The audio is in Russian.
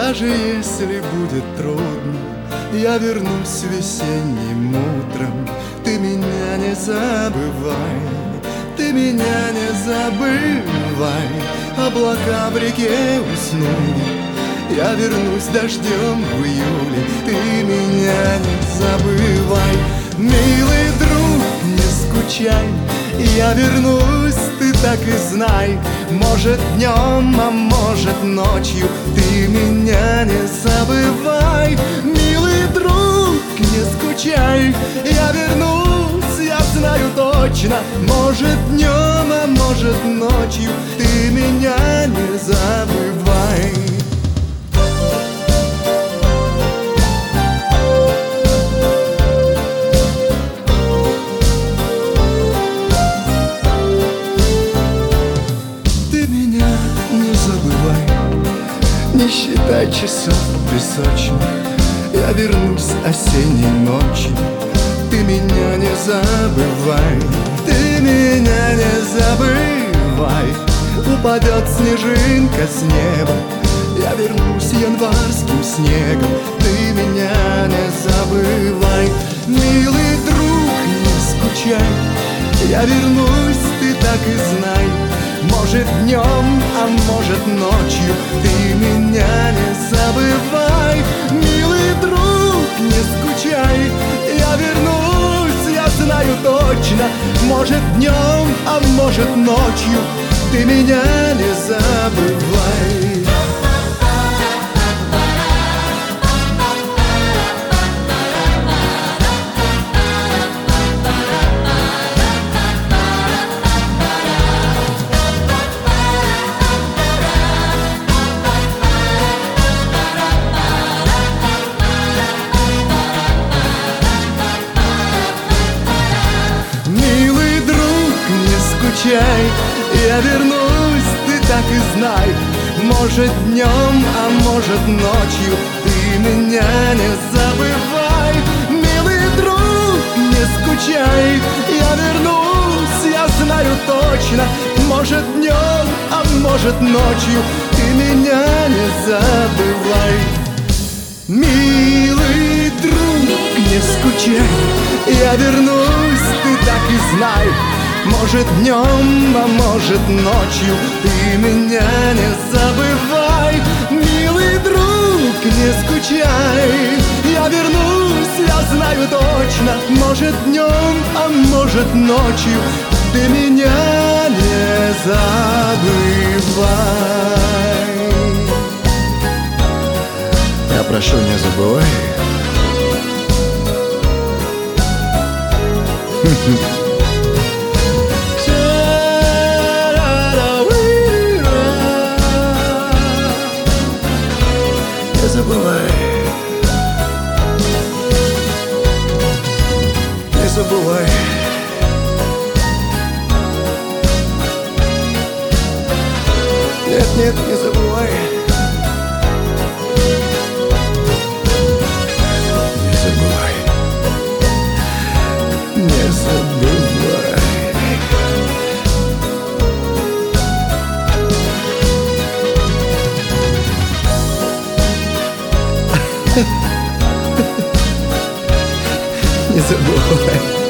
Даже если будет трудно, я вернусь весенним утром. Ты меня не забывай, ты меня не забывай. Облака в реке уснули, я вернусь дождем в июле. Ты меня не забывай, милый друг, не скучай. Я вернусь, ты так и знай. Может днем, а может ночью. Ты меня не забывай, милый друг, не скучай. Я вернусь, я знаю точно. Может днем, а может ночью. Ты меня не забывай. Не считай часов песочных, я вернусь осенней ночью. Ты меня не забывай, ты меня не забывай. Упадет снежинка с неба, я вернусь январским снегом. Ты меня не забывай, милый друг, не скучай. Я вернусь, ты так и знай. Может днем, а может ночью. Ты меня не забывай, милый друг, не скучай. Я вернусь, я знаю точно. Может днем, а может ночью. Ты меня не забывай. Я вернусь, ты так и знай. Может днем, а может ночью. Ты меня не забывай, милый друг, не скучай. Я вернусь, я знаю точно. Может днем, а может ночью. Ты меня не забывай, милый друг, не скучай. Я вернусь, ты так и знай. Может днем, а может ночью. Ты меня не забывай, милый друг, не скучай. Я вернусь, я знаю точно. Может днем, а может ночью. Ты меня не забывай. Я прошу, не забывай. Не забывай, не забывай. Нет, нет, не забывай. Не забывай, не забывай. Не забывай.